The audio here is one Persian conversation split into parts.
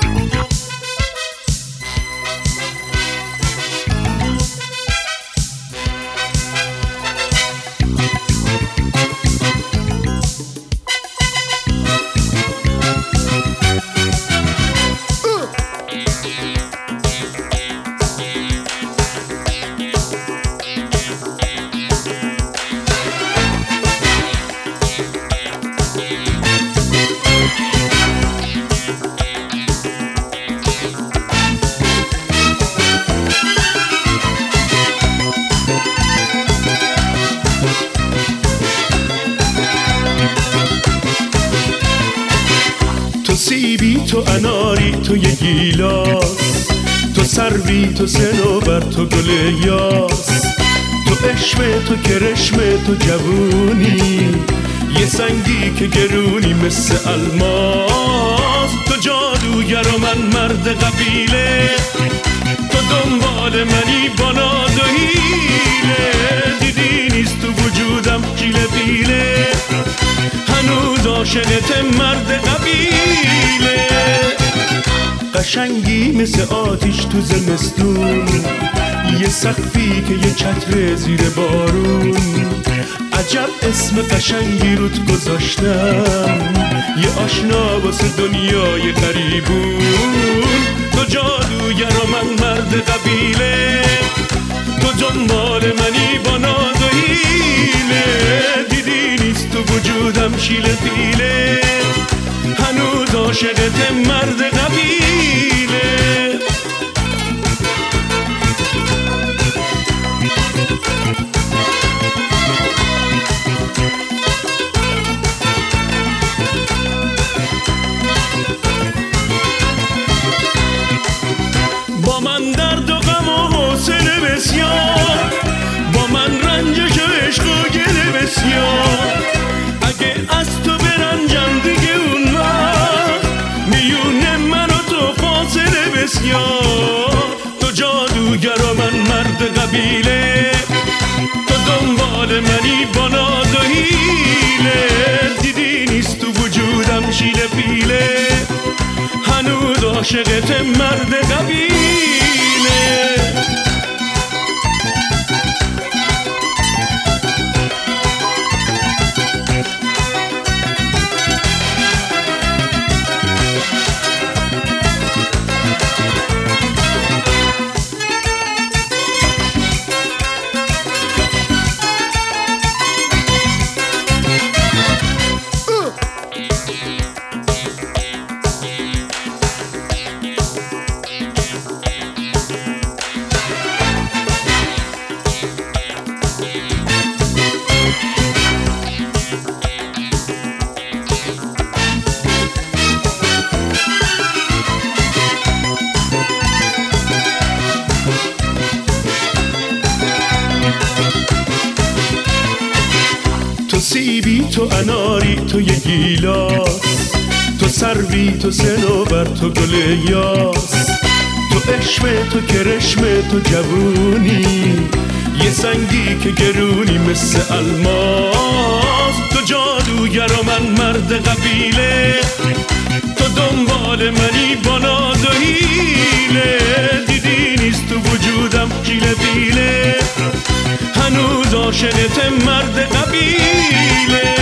تو سیبی، تو اناری، تو یه گیلاس، تو سروی، تو صنوبر، تو گل یاس، تو عشق، تو کرشم، تو جوونی، یه سنگی که گرونی مثل الماس. تو جادوگر و من مرد قبیله، تو دنبال منی با ناز و حیله. دیدی نیست تو وجودم شیله پیله، هنوز عاشقت مرد قبیله. قشنگی مثل آتیش تو زمستون، یه سقفی که یه چتر زیر بارون. عجب اسم قشنگی روت گذاشتم، یه آشنا واسه دنیای غریبون. تو جادوگر و من مرد قبیله، تو دنبال منی با ناز و حیله. دیدی نیست تو وجودم شیله پیله، هنوز عاشقت مرد قبیله. با من درد و غم و حوصله بسیار، با من رنجش و عشق و گله بسیار. اگه از تو برنجم دیگه اون وقت میونه من و تو فاصله بسیار. تو جادوگر و من مرد قبیله، تو دنبال منی با ناز و حیله. دیدی نیست تو وجودم شیله پیله، هنوز عاشقت مرد قبیله. تو سیبی، تو اناری، تو یه گیلاس، تو سروی، تو صنوبر، تو گل یاس، تو عشق، تو کرشم، تو جوونی، یه سنگی که گرونی مثل الماس. تو جادوگر و من مرد قبیله، تو دنبال منی با ناز و حیله. دیدی نیست تو وجودم شیله پیله، هنوز عاشقت مرد قبیله.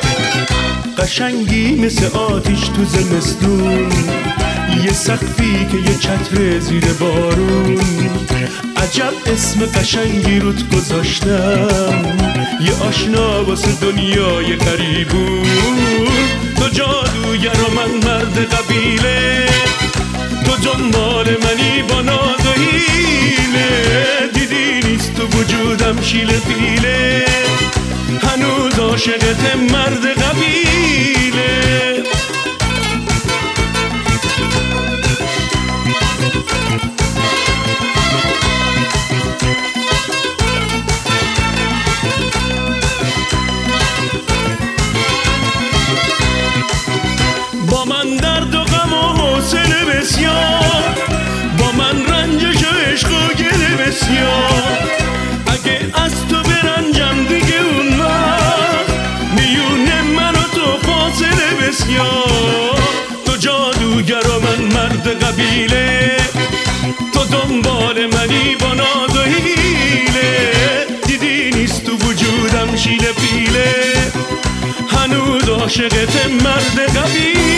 قشنگی مثل آتیش تو زمستون، یه سقفی که یه چتر زیر بارون. عجب اسم قشنگی روت گذاشتم، یه آشنا واسه دنیای غریبون. تو جادوگر و من مرد قبیله، تو دنبال منی با ناز و حیله. دیدی نیست تو وجودم شیله پیله، هنوز عاشقت مرد قبیله. با من درد و غم و حوصله بسیار، با من رنجش و عشق و گله بسیار. اگه از تو برنجم دیگه اون وقت میونه من و تو مرد قبیله، تو دنبال منی با ناز و حیله. دیدی نیست تو وجودم شیله پیله، هنوز عاشقت مرد قبیله.